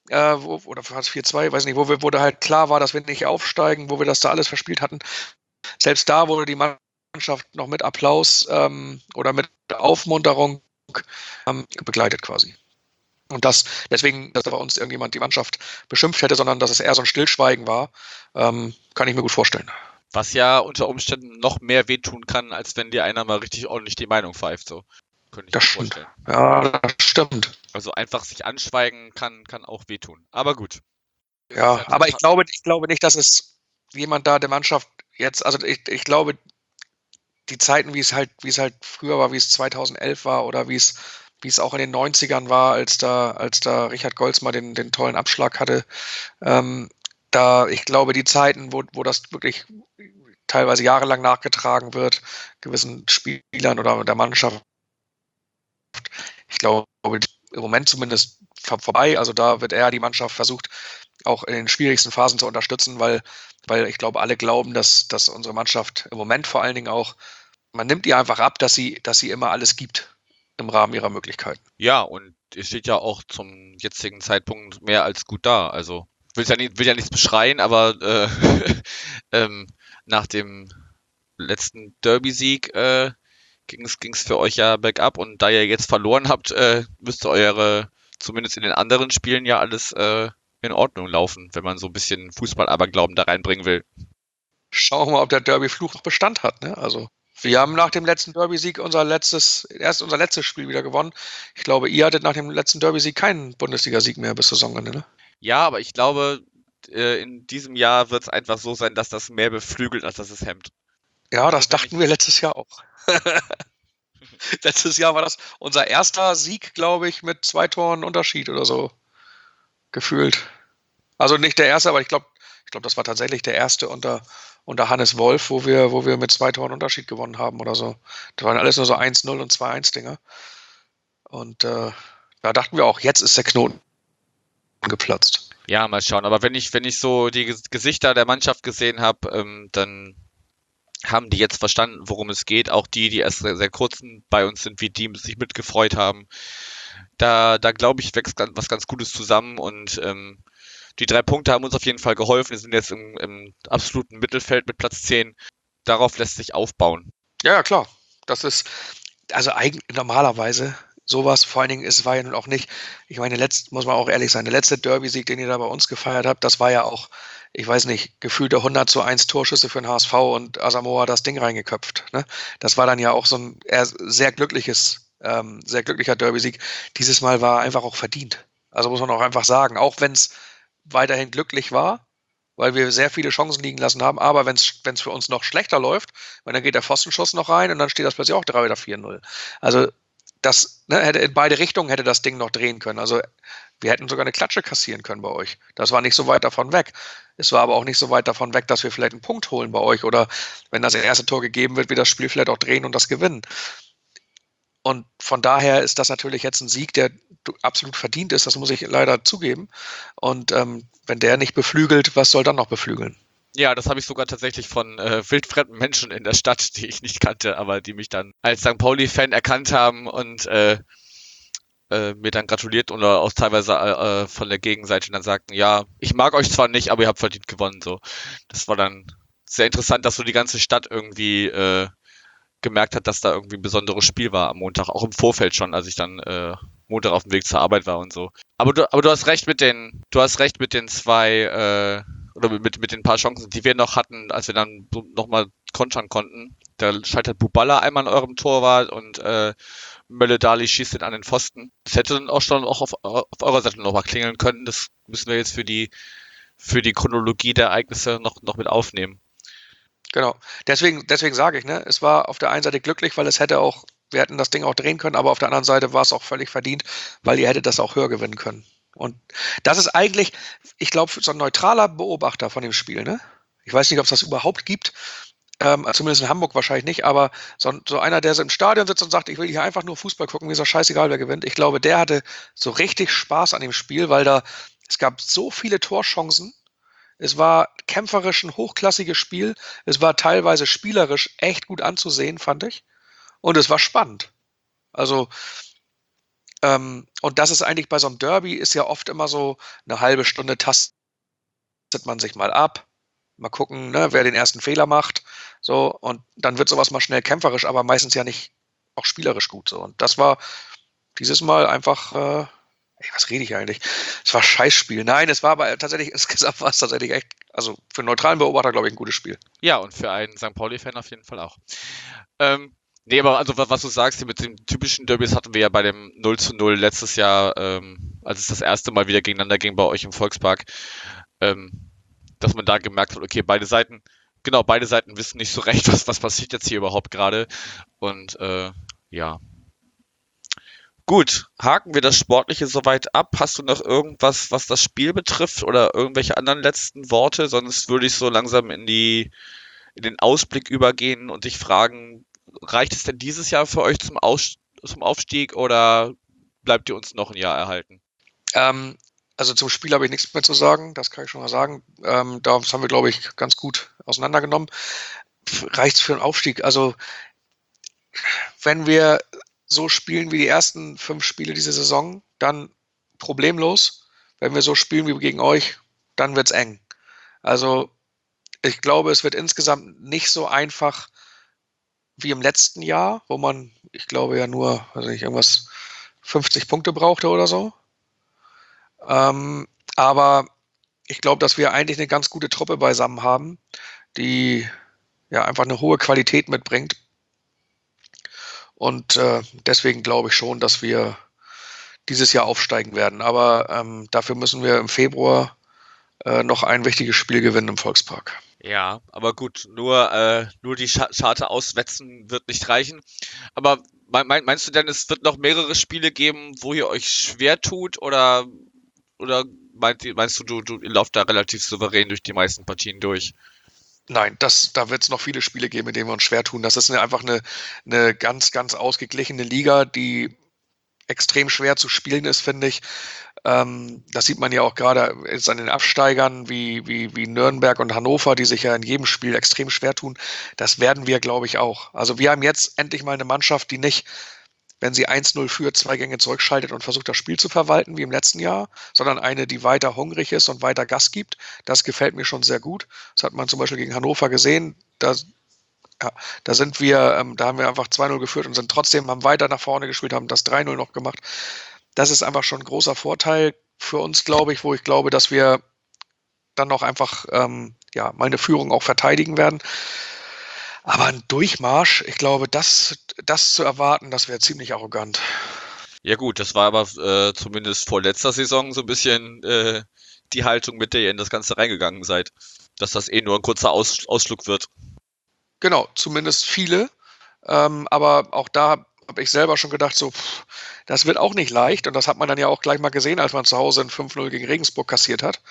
oder war es 4-2, weiß nicht, wo da halt klar war, dass wir nicht aufsteigen, wo wir das da alles verspielt hatten. Selbst da wurde die Mannschaft noch mit Applaus oder mit Aufmunterung begleitet quasi. Und deswegen, dass da bei uns irgendjemand die Mannschaft beschimpft hätte, sondern dass es eher so ein Stillschweigen war, kann ich mir gut vorstellen. Was ja unter Umständen noch mehr wehtun kann, als wenn dir einer mal richtig ordentlich die Meinung pfeift. So. Könnte ich Das mir stimmt. vorstellen. Ja, das stimmt. Also einfach sich anschweigen kann auch wehtun. Aber gut. Ja, aber ich glaube nicht, dass es jemand da der Mannschaft jetzt, also ich glaube, die Zeiten, wie es halt früher war, wie es 2011 war oder wie es auch in den 90ern war, als da Richard Goltz mal den tollen Abschlag hatte, ich glaube, die Zeiten, wo das wirklich teilweise jahrelang nachgetragen wird, gewissen Spielern oder der Mannschaft, ich glaube, im Moment zumindest vorbei. Also da wird eher die Mannschaft versucht, auch in den schwierigsten Phasen zu unterstützen, weil ich glaube, alle glauben, dass unsere Mannschaft im Moment vor allen Dingen auch, man nimmt ihr einfach ab, dass sie immer alles gibt im Rahmen ihrer Möglichkeiten. Ja, und es steht ja auch zum jetzigen Zeitpunkt mehr als gut da. Also will ja nichts beschreien, aber nach dem letzten Derby-Sieg ging's für euch ja bergab, und da ihr jetzt verloren habt, müsste eure, zumindest in den anderen Spielen, ja alles in Ordnung laufen, wenn man so ein bisschen Fußball-Aberglauben da reinbringen will. Schauen wir mal, ob der Derby-Fluch noch Bestand hat. Ne? Also wir haben nach dem letzten Derby-Sieg unser letztes Spiel wieder gewonnen. Ich glaube, ihr hattet nach dem letzten Derby-Sieg keinen Bundesliga-Sieg mehr bis Saisonende. Ne? Ja, aber ich glaube, in diesem Jahr wird es einfach so sein, dass das mehr beflügelt, als dass es hemmt. Ja, das dachten wir letztes Jahr auch. Letztes Jahr war das unser erster Sieg, glaube ich, mit 2 Toren Unterschied oder so. Gefühlt. Also nicht der erste, aber ich glaube, das war tatsächlich der erste unter Hannes Wolf, wo wir mit 2 Toren Unterschied gewonnen haben oder so. Das waren alles nur so 1-0 und 2-1 Dinger. Und da dachten wir auch, jetzt ist der Knoten geplatzt. Ja, mal schauen. Aber wenn ich so die Gesichter der Mannschaft gesehen habe, dann haben die jetzt verstanden, worum es geht. Auch die erst sehr, sehr kurzen bei uns sind, wie die sich mitgefreut haben. Da glaube ich, wächst was ganz Gutes zusammen, und die 3 Punkte haben uns auf jeden Fall geholfen. Wir sind jetzt im absoluten Mittelfeld mit Platz 10. Darauf lässt sich aufbauen. Ja, klar. Das ist, also eigentlich normalerweise sowas, vor allen Dingen, es war ja nun auch nicht, ich meine, muss man auch ehrlich sein, der letzte Derby-Sieg, den ihr da bei uns gefeiert habt, das war ja auch, ich weiß nicht, gefühlte 100:1 Torschüsse für den HSV und Asamoah das Ding reingeköpft. Ne? Das war dann ja auch so ein sehr glücklicher Derby-Sieg. Dieses Mal war einfach auch verdient. Also muss man auch einfach sagen, auch wenn es weiterhin glücklich war, weil wir sehr viele Chancen liegen lassen haben, aber wenn es für uns noch schlechter läuft, weil dann geht der Pfostenschuss noch rein und dann steht das plötzlich auch 3 oder 4-0. Also das hätte in beide Richtungen hätte das Ding noch drehen können. Also wir hätten sogar eine Klatsche kassieren können bei euch. Das war nicht so weit davon weg. Es war aber auch nicht so weit davon weg, dass wir vielleicht einen Punkt holen bei euch oder wenn das erste Tor gegeben wird, wir das Spiel vielleicht auch drehen und das gewinnen. Und von daher ist das natürlich jetzt ein Sieg, der absolut verdient ist, das muss ich leider zugeben. Und wenn der nicht beflügelt, was soll dann noch beflügeln? Ja, das habe ich sogar tatsächlich von wildfremden Menschen in der Stadt, die ich nicht kannte, aber die mich dann als St. Pauli-Fan erkannt haben und mir dann gratuliert oder auch teilweise von der Gegenseite dann sagten, ja, ich mag euch zwar nicht, aber ihr habt verdient gewonnen. So, das war dann sehr interessant, dass so die ganze Stadt irgendwie gemerkt hat, dass da irgendwie ein besonderes Spiel war am Montag, auch im Vorfeld schon, als ich dann Montag auf dem Weg zur Arbeit war und so. Aber du hast recht mit den 2 oder mit den paar Chancen, die wir noch hatten, als wir dann nochmal kontern konnten. Da scheitert Buballa einmal an eurem Torwart und Mölle-Dali schießt den an den Pfosten. Das hätte dann auch schon auf eurer Seite nochmal klingeln können. Das müssen wir jetzt für die Chronologie der Ereignisse noch mit aufnehmen. Genau. Deswegen sage ich, ne, es war auf der einen Seite glücklich, weil wir hätten das Ding auch drehen können, aber auf der anderen Seite war es auch völlig verdient, weil ihr hättet das auch höher gewinnen können. Und das ist eigentlich, ich glaube, so ein neutraler Beobachter von dem Spiel, ne? Ich weiß nicht, ob es das überhaupt gibt, zumindest in Hamburg wahrscheinlich nicht, aber so einer, der so im Stadion sitzt und sagt, ich will hier einfach nur Fußball gucken, mir ist doch scheißegal, wer gewinnt. Ich glaube, der hatte so richtig Spaß an dem Spiel, weil es gab so viele Torchancen. Es war kämpferisch ein hochklassiges Spiel. Es war teilweise spielerisch echt gut anzusehen, fand ich. Und es war spannend. Also Und das ist eigentlich bei so einem Derby ist ja oft immer so eine halbe Stunde tastet man sich mal ab, mal gucken, ne, wer den ersten Fehler macht, so, und dann wird sowas mal schnell kämpferisch, aber meistens ja nicht auch spielerisch gut so. Und das war dieses Mal einfach, was rede ich eigentlich? Es war ein Scheißspiel. Nein, es war aber tatsächlich, insgesamt war es tatsächlich echt, also für einen neutralen Beobachter, glaube ich, ein gutes Spiel. Ja, und für einen St. Pauli-Fan auf jeden Fall auch. Nee, aber also was du sagst, mit den typischen Derbys hatten wir ja bei dem 0:0 letztes Jahr, als es das erste Mal wieder gegeneinander ging bei euch im Volkspark, dass man da gemerkt hat, okay, beide Seiten wissen nicht so recht, was passiert jetzt hier überhaupt gerade. Und ja. Gut, haken wir das Sportliche soweit ab. Hast du noch irgendwas, was das Spiel betrifft oder irgendwelche anderen letzten Worte? Sonst würde ich so langsam in den Ausblick übergehen und dich fragen, reicht es denn dieses Jahr für euch zum Aufstieg oder bleibt ihr uns noch ein Jahr erhalten? Also zum Spiel habe ich nichts mehr zu sagen, das kann ich schon mal sagen. Das haben wir, glaube ich, ganz gut auseinandergenommen. Reicht es für einen Aufstieg? Also wenn wir so spielen wie die ersten 5 Spiele dieser Saison, dann problemlos. Wenn wir so spielen wie gegen euch, dann wird es eng. Also ich glaube, es wird insgesamt nicht so einfach wie im letzten Jahr, wo man, ich glaube, ja nur, also nicht, irgendwas 50 Punkte brauchte oder so. Aber ich glaube, dass wir eigentlich eine ganz gute Truppe beisammen haben, die ja einfach eine hohe Qualität mitbringt. Und deswegen glaube ich schon, dass wir dieses Jahr aufsteigen werden. Aber dafür müssen wir im Februar noch ein wichtiges Spiel gewinnen im Volkspark. Ja, aber gut, nur die Scharte auswetzen wird nicht reichen. Aber meinst du denn, es wird noch mehrere Spiele geben, wo ihr euch schwer tut oder meinst du, du lauft da relativ souverän durch die meisten Partien durch? Nein, da wird es noch viele Spiele geben, in denen wir uns schwer tun. Das ist einfach eine ganz, ganz ausgeglichene Liga, die extrem schwer zu spielen ist, finde ich. Das sieht man ja auch gerade jetzt an den Absteigern wie Nürnberg und Hannover, die sich ja in jedem Spiel extrem schwer tun. Das werden wir, glaube ich, auch. Also wir haben jetzt endlich mal eine Mannschaft, die nicht, wenn sie 1:0 führt, 2 Gänge zurückschaltet und versucht, das Spiel zu verwalten, wie im letzten Jahr, sondern eine, die weiter hungrig ist und weiter Gas gibt. Das gefällt mir schon sehr gut. Das hat man zum Beispiel gegen Hannover gesehen. Da sind wir, da haben wir einfach 2:0 geführt und haben weiter nach vorne gespielt, haben das 3:0 noch gemacht. Das ist einfach schon ein großer Vorteil für uns, glaube ich, wo ich glaube, dass wir dann noch einfach mal eine Führung auch verteidigen werden. Aber ein Durchmarsch, ich glaube, das zu erwarten, das wäre ziemlich arrogant. Ja gut, das war aber zumindest vor letzter Saison so ein bisschen die Haltung, mit der ihr in das Ganze reingegangen seid. Dass das nur ein kurzer Ausflug wird. Genau, zumindest viele. Aber auch da habe ich selber schon gedacht, so, das wird auch nicht leicht. Und das hat man dann ja auch gleich mal gesehen, als man zu Hause ein 5:0 gegen Regensburg kassiert hat,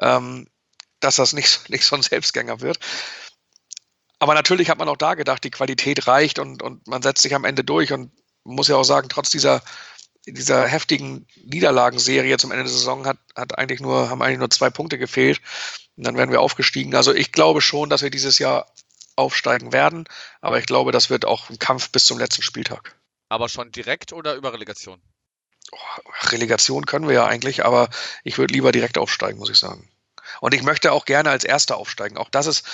dass das nicht so ein Selbstgänger wird. Aber natürlich hat man auch da gedacht, die Qualität reicht und man setzt sich am Ende durch. Und man muss ja auch sagen, trotz dieser heftigen Niederlagenserie zum Ende der Saison haben eigentlich nur 2 Punkte gefehlt. Und dann wären wir aufgestiegen. Also ich glaube schon, dass wir dieses Jahr aufsteigen werden. Aber ich glaube, das wird auch ein Kampf bis zum letzten Spieltag. Aber schon direkt oder über Relegation? Relegation können wir ja eigentlich, aber ich würde lieber direkt aufsteigen, muss ich sagen. Und ich möchte auch gerne als Erster aufsteigen. Auch das ist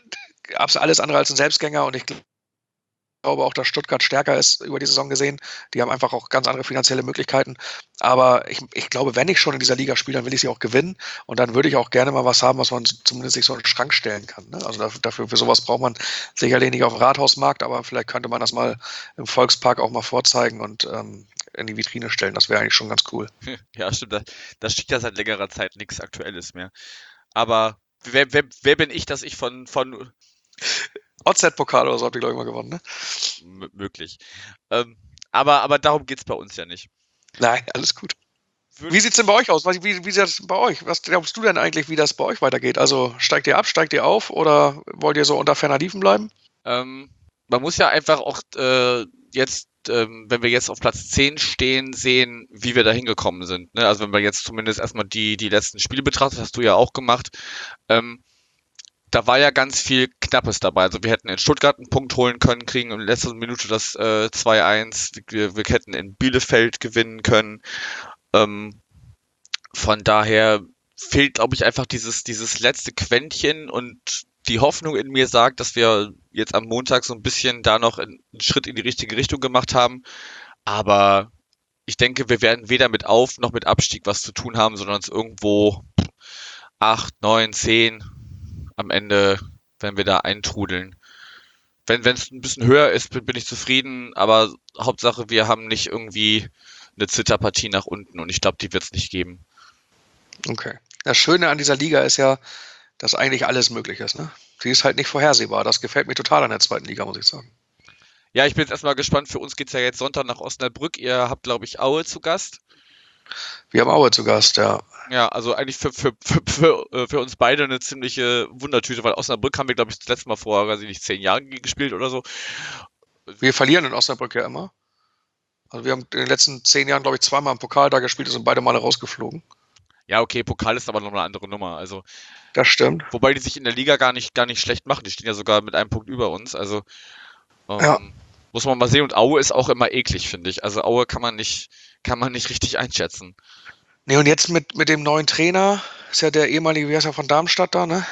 alles andere als ein Selbstgänger. Und ich glaube auch, dass Stuttgart stärker ist über die Saison gesehen. Die haben einfach auch ganz andere finanzielle Möglichkeiten. Aber ich glaube, wenn ich schon in dieser Liga spiele, dann will ich sie auch gewinnen. Und dann würde ich auch gerne mal was haben, was man zumindest sich so in den Schrank stellen kann. Ne? Also für sowas braucht man sicherlich nicht auf dem Rathausmarkt, aber vielleicht könnte man das mal im Volkspark auch mal vorzeigen und in die Vitrine stellen. Das wäre eigentlich schon ganz cool. Ja, stimmt. Da steht ja seit längerer Zeit nichts Aktuelles mehr. Aber wer bin ich, dass ich von OZ-Pokal oder so habt ihr, glaube ich, mal gewonnen, ne? möglich. Aber darum geht's bei uns ja nicht. Nein, alles gut. Wie sieht's denn bei euch aus? Wie sieht das bei euch? Was glaubst du denn eigentlich, wie das bei euch weitergeht? Also steigt ihr ab, steigt ihr auf oder wollt ihr so unter ferner Liefen bleiben? Man muss ja einfach auch jetzt, wenn wir jetzt auf Platz 10 stehen, sehen, wie wir da hingekommen sind. Ne? Also wenn wir jetzt zumindest erstmal die letzten Spiele betrachtet, hast du ja auch gemacht. da war ja ganz viel Knappes dabei. Also wir hätten in Stuttgart einen Punkt holen können, kriegen in letzter Minute das 2-1. Wir hätten in Bielefeld gewinnen können. Von daher fehlt, glaube ich, einfach dieses letzte Quäntchen und die Hoffnung in mir sagt, dass wir jetzt am Montag so ein bisschen da noch einen Schritt in die richtige Richtung gemacht haben. Aber ich denke, wir werden weder mit Auf- noch mit Abstieg was zu tun haben, sondern es irgendwo 8, 9, 10 am Ende, wenn wir da eintrudeln. Wenn es ein bisschen höher ist, bin ich zufrieden, aber Hauptsache, wir haben nicht irgendwie eine Zitterpartie nach unten und ich glaube, die wird es nicht geben. Okay. Das Schöne an dieser Liga ist ja, dass eigentlich alles möglich ist. Ne? Sie ist halt nicht vorhersehbar. Das gefällt mir total an der zweiten Liga, muss ich sagen. Ja, ich bin jetzt erstmal gespannt. Für uns geht's ja jetzt Sonntag nach Osnabrück. Ihr habt, glaube ich, Aue zu Gast. Wir haben Aue zu Gast, ja. Ja, also eigentlich für uns beide eine ziemliche Wundertüte, weil Osnabrück haben wir, glaube ich, das letzte Mal vor, weiß ich nicht, 10 Jahren gespielt oder so. Wir verlieren in Osnabrück ja immer. Also wir haben in den letzten 10 Jahren, glaube ich, zweimal im Pokal da gespielt und sind beide Male rausgeflogen. Ja, okay, Pokal ist aber noch eine andere Nummer. Also, Das stimmt. wobei die sich in der Liga gar nicht schlecht machen. Die stehen ja sogar mit einem Punkt über uns. Also Ja. muss man mal sehen. Und Aue ist auch immer eklig, finde ich. Also Aue kann man nicht richtig einschätzen. Nee, und jetzt mit dem neuen Trainer, ist ja der ehemalige, wie heißt er, von Darmstadt da, ne?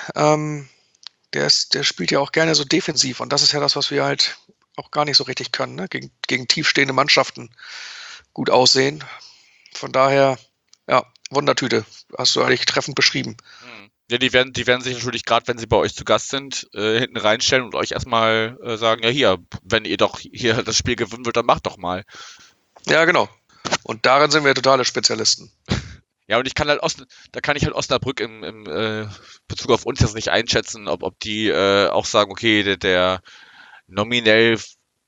Der spielt ja auch gerne so defensiv und das ist ja das, was wir halt auch gar nicht so richtig können, ne? Gegen tiefstehende Mannschaften gut aussehen. Von daher, ja, Wundertüte. Hast du eigentlich treffend beschrieben. Ja, die werden sich natürlich, gerade wenn sie bei euch zu Gast sind, hinten reinstellen und euch erstmal sagen, ja hier, wenn ihr doch hier das Spiel gewinnen wollt, dann macht doch mal. Ja, genau. Und darin sind wir totale Spezialisten. Ja, und da kann ich halt Osnabrück im Bezug auf uns jetzt nicht einschätzen, ob die auch sagen, okay, der nominelle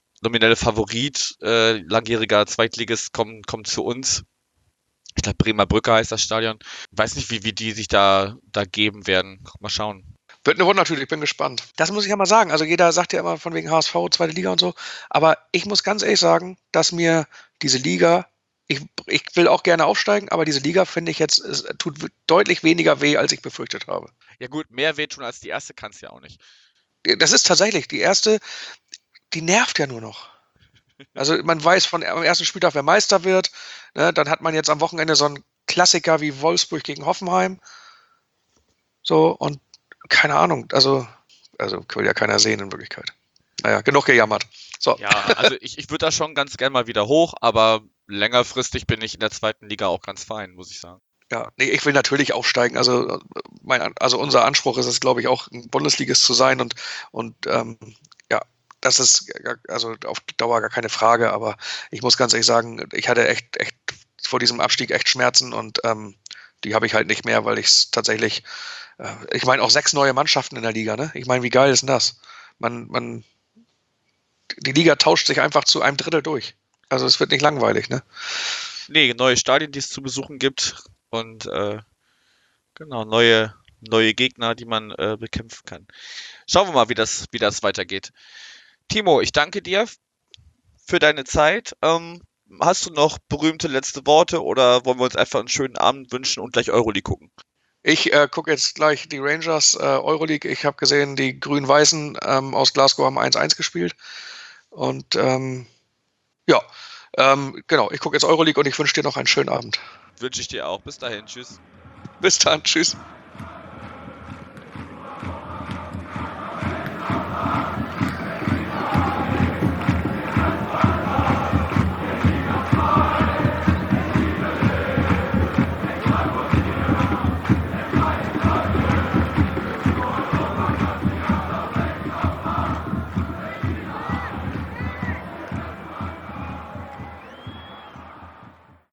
Favorit, langjähriger Zweitligist kommt zu uns. Ich glaube, Bremer Brücke heißt das Stadion. Weiß nicht, wie die sich da geben werden. Mal schauen. Wird eine Wundertüte, ich bin gespannt. Das muss ich ja mal sagen. Also jeder sagt ja immer von wegen HSV, zweite Liga und so. Aber ich muss ganz ehrlich sagen, dass mir diese Liga, ich will auch gerne aufsteigen, aber diese Liga finde ich jetzt, es tut deutlich weniger weh, als ich befürchtet habe. Ja gut, mehr wehtun als die erste kann es ja auch nicht. Das ist tatsächlich, die erste, die nervt ja nur noch. Also man weiß am ersten Spieltag, wer Meister wird. Ne? Dann hat man jetzt am Wochenende so einen Klassiker wie Wolfsburg gegen Hoffenheim. So, und keine Ahnung, also will ja keiner sehen in Wirklichkeit. Naja, genug gejammert. So. Ja, also ich würde da schon ganz gern mal wieder hoch, aber längerfristig bin ich in der zweiten Liga auch ganz fein, muss ich sagen. Ja, nee, ich will natürlich aufsteigen. Also unser Anspruch ist es, glaube ich, auch ein Bundesligist zu sein und ja, das ist also auf Dauer gar keine Frage. Aber ich muss ganz ehrlich sagen, ich hatte echt vor diesem Abstieg echt Schmerzen und die habe ich halt nicht mehr, weil ich es tatsächlich, ich meine auch 6 neue Mannschaften in der Liga. Ne? Ich meine, wie geil ist denn das? Die Liga tauscht sich einfach zu einem Drittel durch. Also es wird nicht langweilig, ne? Nee, neue Stadien, die es zu besuchen gibt und genau, neue Gegner, die man bekämpfen kann. Schauen wir mal, wie das weitergeht. Timo, ich danke dir für deine Zeit. Hast du noch berühmte letzte Worte oder wollen wir uns einfach einen schönen Abend wünschen und gleich Euroleague gucken? Ich gucke jetzt gleich die Rangers Euroleague. Ich habe gesehen, die Grün-Weißen aus Glasgow haben 1-1 gespielt. Und ja, genau, ich gucke jetzt Euroleague und ich wünsche dir noch einen schönen Abend. Wünsche ich dir auch. Bis dahin. Tschüss. Bis dann, tschüss.